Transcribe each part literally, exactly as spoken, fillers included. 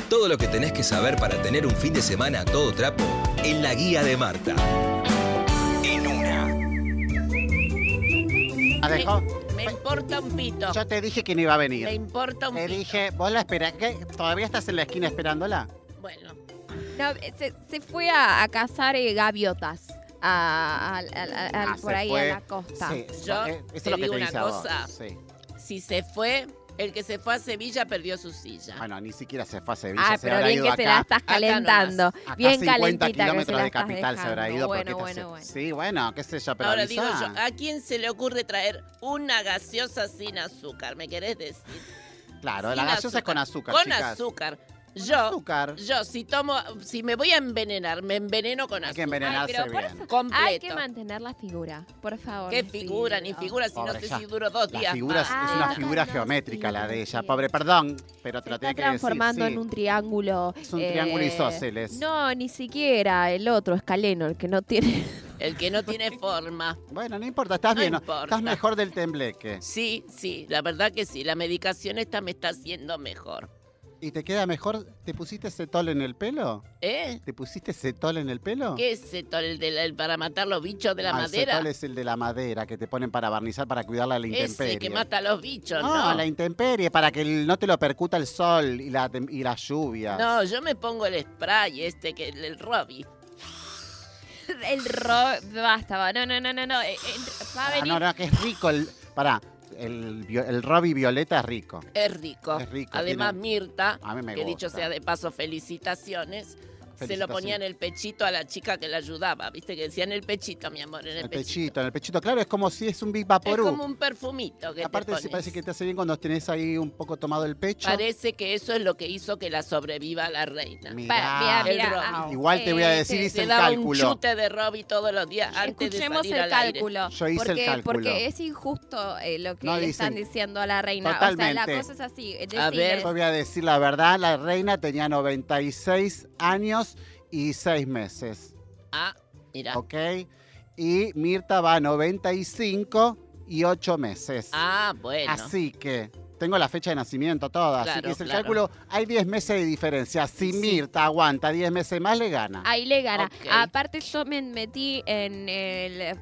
Todo lo que tenés que saber para tener un fin de semana a todo trapo en la guía de Marta. En una. ¿La dejó? Me, me importa un pito. Yo te dije que no iba a venir. Me importa un Te pito. dije, vos la esperás. ¿Qué? ¿Todavía estás en la esquina esperándola? Bueno. No, se, se fue a, a cazar eh, gaviotas. A, a- a- a- a- Ah, por se ahí fue. a la costa. Sí, Yo eh, eso es te lo que digo te una dice a vos. cosa. Sí. Si se fue, el que se fue a Sevilla perdió su silla. Bueno, ni siquiera se fue a Sevilla. Ah, se pero habrá bien ido que se acá. la estás Acá calentando. nomás. Acá Bien cincuenta calentita que se kilómetros la de estás capital se habrá dejando. ido. Bueno, porque bueno, esta se- bueno. Sí, bueno, qué sé yo, pero Ahora digo avisá. yo, ¿a quién se le ocurre traer una gaseosa sin azúcar? ¿Me querés decir? Claro, Sin la gaseosa es con azúcar, Con chicas. azúcar. Con Yo, azúcar. yo, si tomo, si me voy a envenenar, me enveneno con Hay que azúcar. envenenarse Ay, pero por bien. eso Completo. hay que mantener la figura, por favor. ¿Qué les figura? pido. Ni figura, si no Pobre, sé ya. si duro dos La días. figura es, más. es una Ah, figura no, geométrica sí, la de sí. ella. Pobre, perdón, pero te Se lo está tenía que decir. transformando sí. en un triángulo. Es un triángulo isósceles. No, ni siquiera el otro, escaleno, el que no tiene. El que no tiene forma. Bueno, no importa, estás No bien. ¿no? importa. Estás mejor del tembleque. Sí, sí, la verdad que sí. La medicación esta me está haciendo mejor. ¿Y te queda mejor? ¿Te pusiste cetol en el pelo? ¿Eh? ¿Te pusiste cetol en el pelo? ¿Qué es cetol? ¿El, de la- el para matar los bichos de la Ah, el madera? cetol es el de la madera que te ponen para barnizar, para cuidarla de la intemperie. Ese que mata a los bichos, No, ¿no? la intemperie, para que el- no te lo percuta el sol y la, tem- y la lluvia. No, yo me pongo el spray este, que el, el Robbie. El ro... Basta, va. No, no, no, no. no. eh, eh, Va a Ah, venir. no, no, que es rico el... Pará, el, vio- el Robbie Violeta es rico. Es rico. Es rico, Además, tiene- Mirta, A mí me que gusta. dicho sea de paso, felicitaciones, se lo ponía en Felicitaciones. el pechito a la chica que la ayudaba. ¿Viste? Que decía en el pechito, mi amor, en el, El pechito, en el pechito, claro, es como si es un Big Es Vaporú. como un perfumito que Aparte, te sí pones. parece que te hace bien cuando tenés ahí un poco tomado el pecho. Parece que eso es lo que hizo que la sobreviva la reina. Mirá. Pa- mira, El mira, Robbie. ah, Igual te voy a eh, decir, te- hice Se el daba un cálculo. chute de Robbie todos los días antes de Escuchemos salir el al aire. cálculo. Yo hice el porque, cálculo. Porque es injusto eh, lo que No le dicen- están diciendo a la reina. O Totalmente. sea, la cosa es así. es A decir, ver. Yo voy a decir la verdad, la reina tenía noventa y seis años y seis meses, Ah, mira. ¿ok? Y Mirta va a noventa y cinco y ocho meses. Ah, bueno. Así que tengo la fecha de nacimiento toda, así Claro, que es el claro. cálculo. Hay diez meses de diferencia. Si Sí. Mirta aguanta diez meses más, le gana. Ahí le gana. Ok. Aparte, yo me metí en el eh,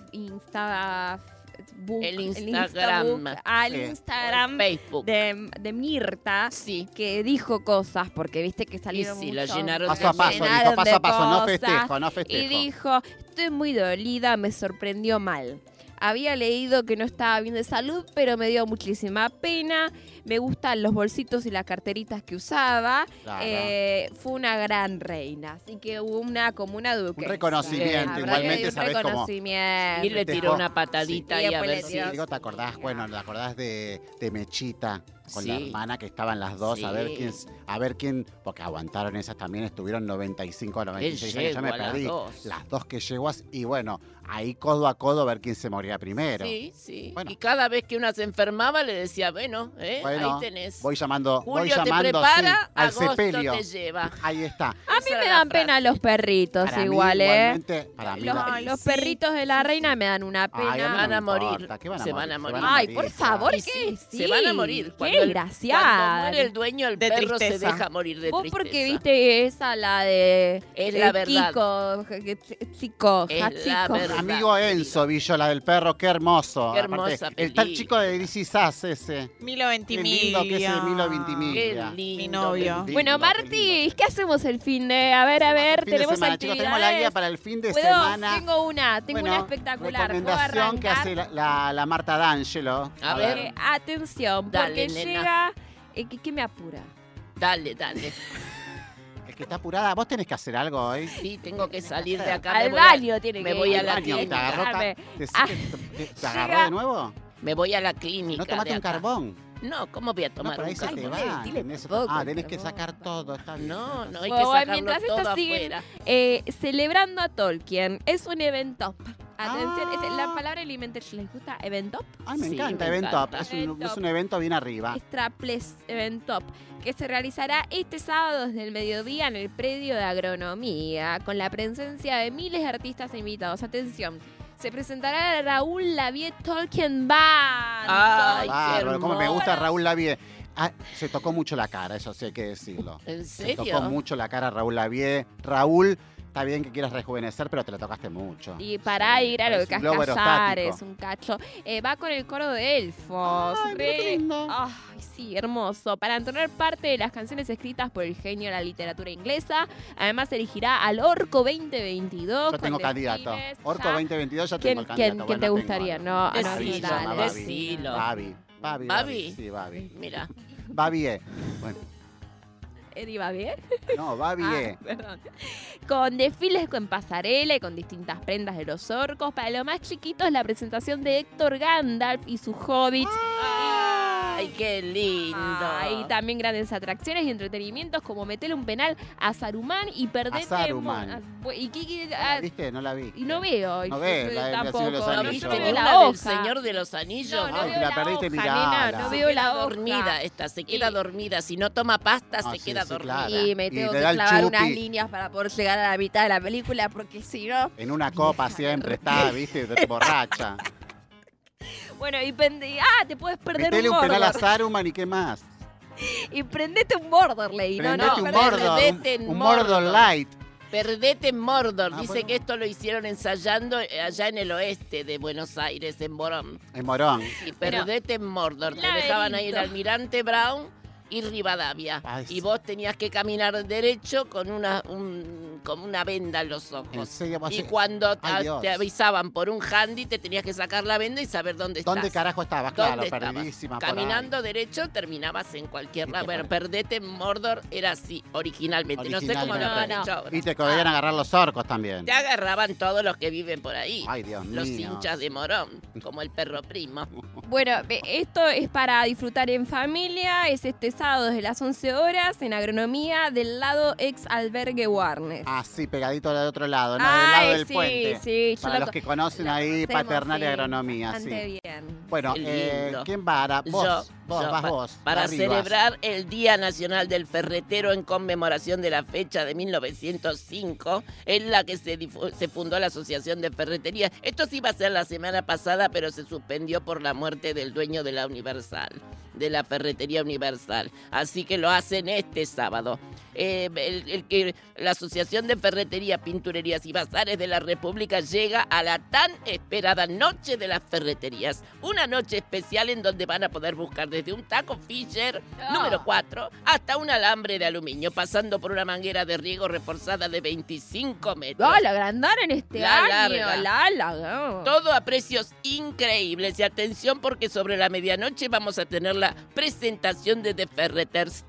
Insta. book- El Instabook, Instagram. al Sí. Instagram Facebook. de, de Mirta. Sí. Que dijo cosas, porque viste que salieron sí, lo muchos- llenaron Paso a paso, llenaron dijo, paso de a paso, no cosas. festejo, no Y festejo. dijo, estoy muy dolida, me sorprendió mal. Había leído que no estaba bien de salud, pero me dio muchísima pena. Me gustan los bolsitos y las carteritas que usaba. Claro. Eh, fue una gran reina. Así que hubo una como una duquesa. Un reconocimiento, Habrá igualmente, que dar un ¿sabés cómo? reconocimiento. Y le tiró Festejó. una patadita Sí, ahí a después ver le si... tiró- Digo, ¿te acordás? Bueno, ¿te acordás de, de Mechita con la Sí. hermana que estaban las dos? A ver Sí. quién, a ver quién, porque aguantaron esas también, estuvieron noventa y cinco a noventa y seis años, yo me yegua, las perdí. dos. Las dos que yeguas, y bueno, ahí codo a codo a ver quién se moría primero. Sí, sí. Bueno. Y cada vez que una se enfermaba le decía, bueno, ¿eh? Bueno, ahí tenés. voy llamando, voy Julio te llamando prepara, sí, al agosto sepelio. te lleva. Ahí está. A mí Esa me era la dan pena frase. los perritos Para mí, igual, ¿eh? igualmente, para mí Los, la- los sí, perritos de la reina me dan una Ay, a mí pena. no Van me a morir. importa, ¿qué van a Se morir? van a Se morir. van a Ay, morir, por se van a favor, Y ¿qué? sí, Sí, se van a morir. Qué Cuando el- graciada. Cuando muere el dueño, el De perro se tristeza. deja morir de Vos tristeza. porque viste esa, la de... Es de la verdad. Kiko, que- que- Chico, Es Hachiko. la verdad. Amigo Enzo, Villo, la del perro, qué hermoso. Qué Aparte, hermosa el tal película. chico de D C Sass ese. Milo Qué lindo que es el Milo Ventimiglia. Qué lindo. Mi novio. Qué Bueno, lindo, qué Marti, lindo. ¿qué hacemos el fin de? A ver, a ver, Fin de tenemos semana, chicos, actividades. tenemos la guía para el fin de ¿Puedo? semana. Tengo una, tengo Bueno, una espectacular. ¿Puedo recomendación que arrancar? hace la, la- la Marta D'Angelo. A ver. Eh, atención, Dale, porque nena. llega... eh, ¿qué, qué me apura? Dale, dale. Es que está apurada. ¿Vos tenés que hacer algo hoy? Sí, tengo que salir de acá. Al me voy a- baño tiene me que voy ir. a la Baño, ¿te clínica. agarró, Dame. te, Ah, te- te agarró llega- de nuevo? Me voy a la clínica. ¿No tomaste de un acá. carbón? No, ¿cómo voy a No, tomar por ahí un se te carbón? va. Dile tenés- poco, ah, tenés que pero sacar todo. Está bien. No, no, hay Bueno, que sacarlo mientras todo esto sigue- afuera. Eh, celebrando a Tolkien. Es un evento. Atención, Ah. es la palabra Alimentation. ¿Les gusta evento? Ay, me Sí, encanta, me Event encanta. Top. Es un, Event es Top. un evento bien arriba. Straples Event Top, que se realizará este sábado desde el mediodía en el predio de agronomía, con la presencia de miles de artistas e invitados. Atención, se presentará Raúl Lavie Tolkien Band. Ay, qué Bárbaro, cómo me hermoso. gusta Raúl Lavie. Ah, se tocó mucho la cara, eso sí hay que decirlo. ¿En Se serio? tocó mucho la cara a Raúl Lavie. Raúl, está bien que quieras rejuvenecer, pero te la tocaste mucho. Y para Sí, ir a lo de parece un globo Cascallares, aerostático. un cacho. Eh, va con el coro de elfos. Ay, mira qué lindo. Ay, sí, hermoso. Para entonar parte de las canciones escritas por el genio de la literatura inglesa. Además, elegirá al Orco veinte veintidós. Yo tengo con candidato. desfiles. Orco ¿Ya? veinte veintidós ya ¿Quién, tengo el quién- candidato. quién Bueno, te tengo gustaría? algo. No, no, Decilo, sí, dale. Babi. decilo. Babi. Babi. ¿Babi? Sí, Babi. Mira. Babi. eh. Bueno, Eddie va bien. no, Babi. Ah, eh. perdón. Con desfiles con pasarela y con distintas prendas de los orcos. Para los más chiquitos, la presentación de Héctor Gandalf y sus hobbits. ¡Ay, qué lindo! Hay también grandes atracciones y entretenimientos como meterle un penal a Saruman y perderte. A Saruman. en- a- y, Kiki- ¿La a- viste? No la vi. y no veo. No y- ves, yo la de- la tampoco. de los ¿No Anillos. viste no veo una la del hoja. Señor de los Anillos? No, no Ay, veo la la perdiste, hoja, mirala. nena, no Se veo queda la hoja. dormida esta, se queda Y- dormida. Si no toma pasta, No, se sí, queda sí, dormida. claro. Y me Y tengo le que da el clavar unas chupi. líneas para poder llegar a la mitad de la película, porque si no. En una copa siempre está, viste, borracha. Bueno, y pende- ah, te puedes perder Metele un un penal a Mordor. Saruman y qué más. Y prendete un Mordor, leí. No, Prendete no, un pero Mordor, perdete un, en un Mordor Mordor. Light. Perdete en Mordor. Ah, Dice bueno. que esto lo hicieron ensayando eh, allá en el oeste de Buenos Aires, en Morón. En Morón. Y perdete en Mordor. Te dejaban ahí en laberinto. Almirante Brown y Rivadavia. Ay, y sí. vos tenías que caminar derecho con una, un- con una venda en los En ojos. serio, vos Y hace- cuando Ay, a- Dios. te avisaban por un handy, te tenías que sacar la venda y saber dónde ¿Dónde estás. carajo estabas? ¿Dónde Claro, estabas? perdidísima por ahí. Caminando derecho terminabas en cualquier Y lado. te Bueno, perdés. perdete en Mordor era así, originalmente. No sé cómo lo Originalmente. habrán No, no. hecho ahora. Y te podían agarrar los orcos también. Te agarraban todos los que viven por ahí. Ay, Dios Los mío. hinchas de Morón, como el perro primo. Bueno, ve, esto es para disfrutar en familia. Es este sábado desde las once horas en Agronomía del lado ex albergue Warner. Ah, sí, pegadito del otro lado, ¿no? Del Ay, lado del sí, puente. sí, yo Para lo los co- que conocen lo ahí, conocemos, paternal y sí, agronomía, bastante sí. bien. Bueno, Qué eh, lindo. ¿quién va? Ahora? Vos, Yo, vos, yo, vas pa- vos. Para Arribas. celebrar el Día Nacional del Ferretero en conmemoración de la fecha de mil novecientos cinco, en la que se, difu- se fundó la Asociación de Ferreterías. Esto sí iba a ser la semana pasada, pero se suspendió por la muerte del dueño de la Universal, de la Ferretería Universal. Así que lo hacen este sábado. Eh, el, el que la Asociación de Ferretería, Pinturerías y Bazares de la República llega a la tan esperada Noche de las Ferreterías. Una noche especial en donde van a poder buscar desde un taco Fisher Ah. número cuatro hasta un alambre de aluminio, pasando por una manguera de riego reforzada de veinticinco metros. ¡Oh, la agrandaron este La año! larga. ¡La larga! Todo a precios increíbles. Y atención, porque sobre la medianoche vamos a tener la presentación de The Ferreters.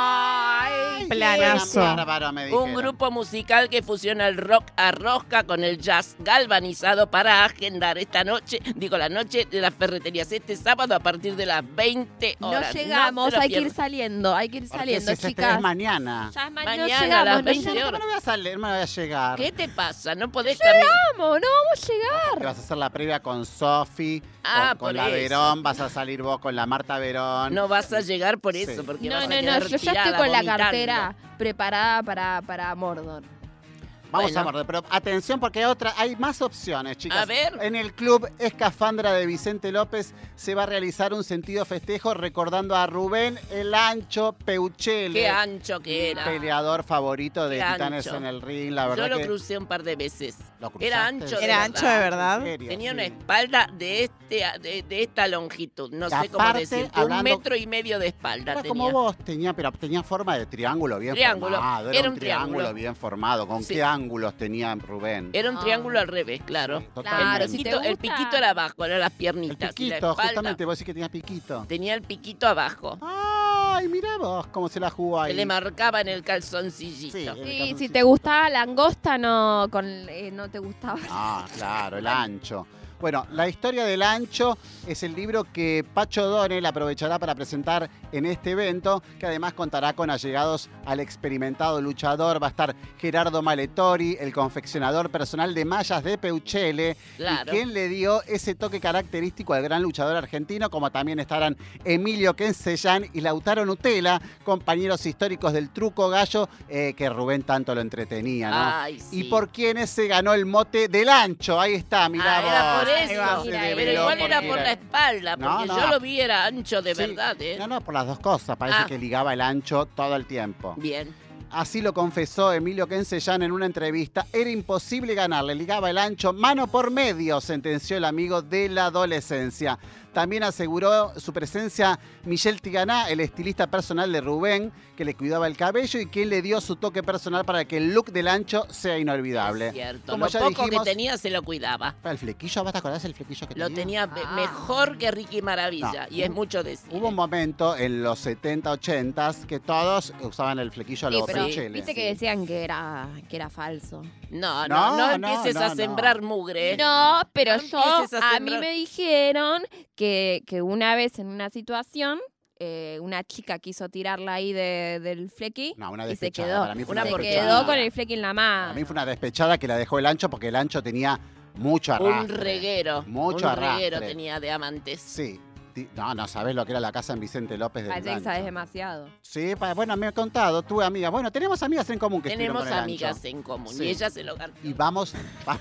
¡Ay, Planazo. Bárbaro, me Un dijeron. grupo musical que fusiona el rock a rosca con el jazz galvanizado para agendar esta noche, digo la noche de las ferreterías, este sábado a partir de las veinte No horas. llegamos, te lo hay que ir pierdas. saliendo, hay que ir Porque saliendo, si se estrena chicas. es mañana. Ya es ma- Mañana no a llegamos, las no veinte llegamos. ¿Cómo no voy a salir? No voy a llegar. ¿Qué te pasa? No podés caminar. Vamos, no vamos a llegar. Que vas a hacer la previa con Sofi, Ah, con, con por la eso. Verón, vas a salir vos con la Marta Verón. No vas a llegar por eso, Sí. porque No, vas a no, no, quedar yo ya estoy tirada, con la vomitando. cartera preparada para, para Mordor. Vamos Bueno. a ver, pero atención porque hay otra, hay más opciones, chicas. A ver. En el Club Escafandra de Vicente López se va a realizar un sentido festejo recordando a Rubén el Ancho Peuchele. Qué ancho que era. Peleador favorito de Qué Titanes ancho. en el ring, la Yo verdad lo que crucé un par de veces. ¿Lo cruzaste? Era ancho de Era verdad. ancho de verdad. ¿En serio? Tenía Sí. una espalda de este de, de esta longitud, no Y sé cómo aparte, decirte, hablando- un metro y medio de espalda Era tenía. como vos, tenía, pero tenía forma de triángulo bien Triángulo, formado. Era, era un un triángulo, triángulo. bien formado. ¿Con Sí. qué ángulos tenía Rubén? Era un Ah. triángulo al revés, claro. Sí, Claro, totalmente. el, si te piquito, el gusta. piquito era abajo, eran las El piernitas. y la piquito, espalda justamente, vos decís que tenías piquito. tenía el piquito abajo. Ay, mira vos cómo se la jugó ahí. Se le marcaba en el calzoncillito. Sí. El Sí, si calzoncillo. te gustaba la angosta, no, con, eh, no te gustaba. Ah, claro, el ancho. Bueno, la historia del ancho es el libro que Pacho Donel aprovechará para presentar en este evento, que además contará con allegados al experimentado luchador. Va a estar Gerardo Maletori, el confeccionador personal de mallas de Peuchele, Claro. y quien le dio ese toque característico al gran luchador argentino, como también estarán Emilio Quensellán y Lautaro Nutella, compañeros históricos del truco gallo, eh, que Rubén tanto lo entretenía, ¿no? Ay, sí. Y por quienes se ganó el mote del ancho. Ahí está, mirá Ah, era vos. por eso. va. Pero Mira, igual porque era por era- la espalda, No, porque no. yo lo vi era ancho de Sí. verdad, ¿eh? No, no, por las dos cosas. Parece Ah. que ligaba el ancho todo el tiempo. Bien. Así lo confesó Emilio Quencellán en una entrevista. Era imposible ganarle, ligaba el ancho, mano por medio, sentenció el amigo de la adolescencia. También aseguró su presencia Michelle Tiganá, el estilista personal de Rubén, que le cuidaba el cabello y quien le dio su toque personal para que el look del ancho sea inolvidable. Es cierto. Como Lo ya poco dijimos- que tenía se lo cuidaba. El flequillo, ¿vas a acordar el flequillo que Lo tenía? tenía Ah. mejor que Ricky Maravilla. No. Y es mucho decir. Hubo un momento en los setenta, ochenta que todos usaban el flequillo a Sí, los pero Frechele. viste que decían que era, que era falso. No, No, no, no, no, empieces no, a no. sembrar mugre. No, pero No yo, empieces a a mí sembrar- me dijeron que, que una vez en una situación, eh, una chica quiso tirarla ahí de- del flequi No, una y se despechada. quedó, Para mí fue Una una se porquería. despechada. quedó con el flequi en la Para mano. mí fue una despechada que la dejó el ancho porque el ancho tenía mucho arrastre. Un reguero. Mucho un arrastre. reguero tenía de amantes. Sí. Ti- No, no sabés lo que era la casa en Vicente López del Parece que Ancho. sabes demasiado. Sí, pa- bueno, me he contado, tuve amigas. Bueno, tenemos amigas en común que estuvieron Tenemos con el amigas ancho. en común. Sí. Y ella se lo ganó. Y vamos, va-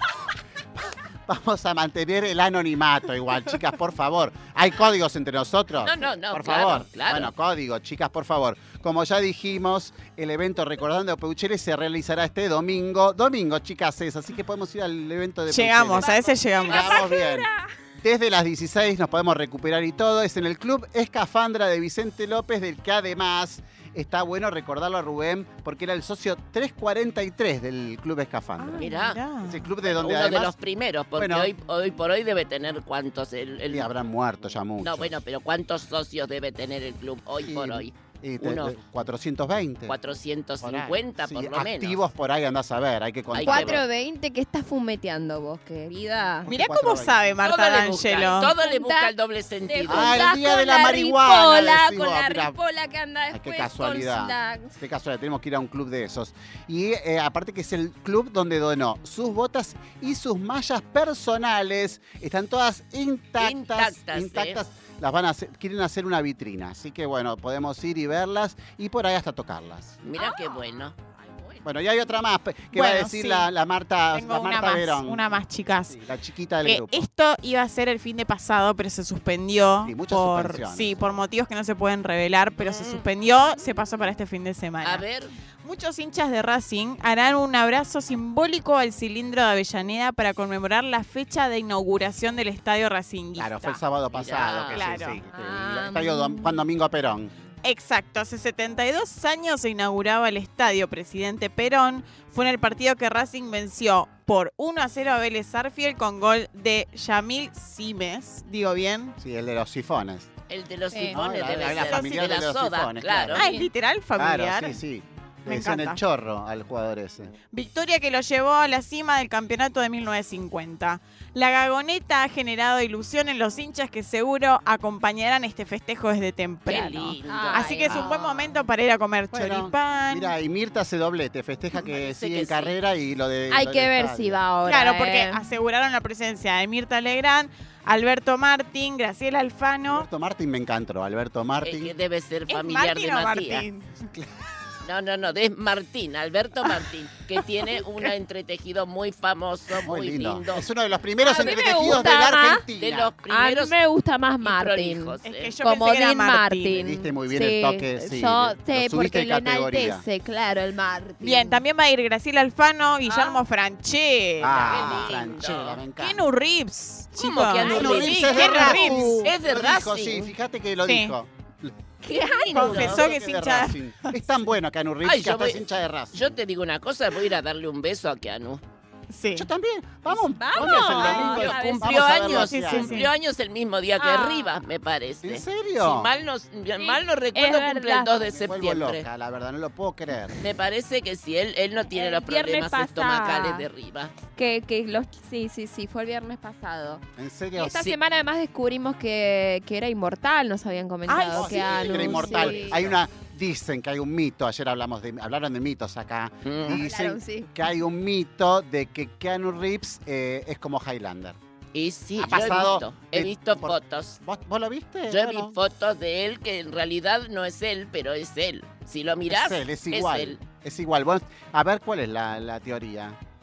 vamos a mantener el anonimato igual, chicas, por favor. ¿Hay códigos entre nosotros? No, no, no, Por claro, favor. claro. Bueno, código, chicas, por favor. Como ya dijimos, el evento Recordando a Peuchele se realizará este domingo. Domingo, chicas, es, así que podemos ir al evento de Llegamos, Peuchele. a ese llegamos. Llegamos bien. Desde las dieciséis nos podemos recuperar y todo. Es en el Club Escafandra de Vicente López, del que además está bueno recordarlo a Rubén, porque era el socio trescientos cuarenta y tres del Club Escafandra. Ah, mirá. Es el club de donde Uno además de los primeros, porque Bueno. hoy, hoy por hoy debe tener cuántos. El, el- y habrán muerto ya muchos. no, bueno, pero ¿cuántos socios debe tener el club hoy Sí, por hoy? y te- uno. de- cuatrocientos veinte. cuatrocientos por ahí. cincuenta Sí, por lo menos. activos por ahí, andás a ver, hay que contar. Hay que ver. cuatro veinte, ¿qué estás fumeteando vos, querida? Mirá cuatro cómo veinte. sabe Todo Marta le busca, D'Angelo. todo le busca Junta- el doble Te sentido. Ah, el juntás día con de la la marihuana, ripola, decís con vos, la mirá. ripola que anda Ay, después qué casualidad. con la... Qué casualidad, tenemos que ir a un club de esos. Y eh, aparte que es el club donde donó sus botas y sus mallas personales. Están todas intactas. Intactas, ¿eh? intactas. Las van a hacer, quieren hacer una vitrina. Así que bueno, podemos ir y verlas y por ahí hasta tocarlas. Mirá qué bueno. Bueno, y hay otra más pe- que va a Bueno, decir sí. la, la Marta, Tengo la una Marta más, Verón. una más, chicas. Sí, la chiquita del Eh, grupo. esto iba a ser el fin de pasado, pero se suspendió Sí, muchas por suspensiones. sí, por motivos que no se pueden revelar, pero se Mm. suspendió, se pasó para este fin de semana. A ver, Muchos hinchas de Racing harán un abrazo simbólico al cilindro de Avellaneda para conmemorar la fecha de inauguración del Estadio Racinguista. Claro, fue el sábado pasado. que Claro. sí, sí, que Ah, el estadio Dom- Juan Domingo Perón. Exacto, hace setenta y dos años se inauguraba el estadio Presidente Perón. Fue en el partido que Racing venció por uno a cero a Vélez Sarsfield con gol de Yamil Simes. ¿Digo bien? Sí, el de los sifones. el de los Sí. sifones No, la- debe la- la ser familiar de de la los soda, sifones, claro. claro. Ah, es literal familiar. Claro, sí, sí. Le Me decían encanta. el chorro al jugador ese. Victoria que lo llevó a la cima del campeonato de mil novecientos cincuenta. La Gagoneta ha generado ilusión en los hinchas que seguro acompañarán este festejo desde Qué temprano. lindo. Ay, Así que es un ah. buen momento para ir a comer Bueno, choripán. Mira, y Mirta hace doblete, festeja que Parece sigue que en sí. carrera y lo de. Hay lo que del ver estadio. si va ahora. Claro, porque eh. aseguraron la presencia de Mirta Legrand, Alberto Martín, Graciela Alfano. Alberto Martín me encantó, Alberto Eh, Martín. que debe ser ¿Es familiar Martín de o Matías. Martín? No, no, no, es Martín, Alberto Martín, que tiene un entretejido muy famoso, muy, Muy lindo. lindo. Es uno de los primeros A mí me entretejidos de gusta la más Argentina. De los A mí primeros me gusta más y Martín. prolijos, Es ¿eh? que yo Como pensé que era Dean Martín. Martín. Le diste muy bien el toque, sí, Yo lo sé, subiste porque de lo categoría. enaltece, claro, el Martín. Bien, también va a ir Graciela Alfano, Guillermo Ah. Franchella. Ah, Qué lindo. Franchella, me encanta. Keanu Reeves, ¿Cómo chicos. Keanu Keanu Reeves? Reeves Sí, es de Keanu Racing. Reeves. Es de Lo dijo, Racing. sí, fíjate que lo Sí. dijo. Claro. Confesó que es de hincha de- Racing. Es tan bueno Keanu Reeves Ay, que yo hasta voy- es hincha de Racing. Yo te digo una cosa, voy a ir a darle un beso a Keanu. Sí. Yo también. Vamos, Vamos. ¿dónde es el domingo? Ay, Vamos Cumplió a verlo años, hacia- sí, sí. cumplió años el mismo día que Ah. Rivas, me parece. ¿En serio? Si mal no, mal no recuerdo, es cumple el verdad. dos de Me vuelvo septiembre. loca, la verdad, no lo puedo creer. Me parece que sí, él, él no tiene El los viernes problemas pasado. estomacales de Rivas. Que, que los, sí, sí, sí, fue el viernes pasado. ¿En Y serio? esta Sí. semana además descubrimos que, que era inmortal, nos habían comentado. Oh, sí, que Anu, era inmortal. sí. Hay una, dicen que hay un mito, ayer hablamos de, hablaron de mitos acá. Mm. Dicen Hablaron, sí. que hay un mito de que Keanu Reeves eh, es como Highlander. Y sí, Ha yo pasado he visto, he de- visto por- fotos. ¿Vos, vos lo viste? Yo Bueno, vi fotos de él que en realidad no es él, pero es él. Si lo mirás, es él, es igual. él. Es igual. Vos- a ver cuál es la, la teoría.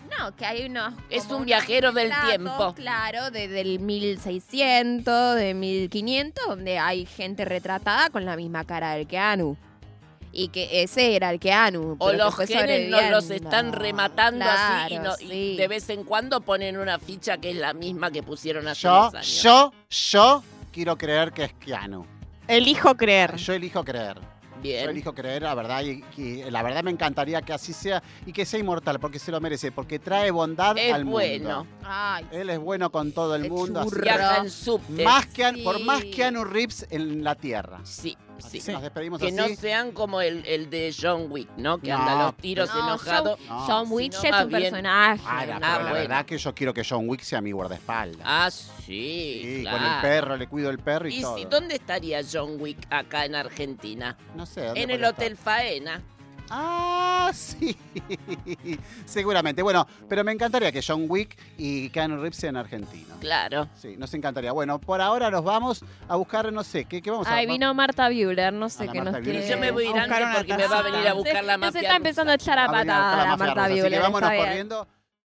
No, que hay unos... Es como un unos viajero del retratos, tiempo. Claro, de, del mil seiscientos, de mil quinientos, donde hay gente retratada con la misma cara del Keanu. Y que ese era el Keanu. O pero los que fue genes nos los sobreviviendo. están rematando así y, Claro, no- sí. y de vez en cuando ponen una ficha que es la misma que pusieron hace Yo, unos años. yo, yo quiero creer que es Keanu. Elijo creer. Yo elijo creer. Yo Bien. elijo creer, la verdad, y, y la verdad me encantaría que así sea y que sea inmortal, porque se lo merece, porque trae bondad Es al bueno. mundo. Ay, Él es bueno con todo el Qué mundo. así churro. que Viaja en subte. más que, Sí. por más Keanu Reeves en la Tierra. Sí, Así sí. que nos despedimos Que así. no sean como el, el de John Wick, ¿no? Que No, anda a los tiros no, enojado. John, No, John Wick sino ya es más un bien- personaje. Ah, la, Ah, pero la bueno. verdad que yo quiero que John Wick sea mi guardaespaldas. Ah, sí, Sí, claro. con el perro, le cuido el perro y, ¿Y todo. si, dónde estaría John Wick acá en Argentina? No sé. ¿dónde En el podría Hotel estar? Faena. Ah, sí. Seguramente. Bueno, pero me encantaría que John Wick y Keanu Reeves sean argentinos. Claro. Sí, nos encantaría. Bueno, por ahora nos vamos a buscar, no sé, ¿qué, qué vamos a Ay, vino Marta Buehler, no sé A la qué nos Marta quiere... Buehler. Yo me voy a ir A buscar antes una porque me va a venir a tacita. buscar la Se- mafia. Se está empezando a echar a a venir a buscar patada la la mafia Marta rusa? Así que Buehler. vámonos está bien. corriendo.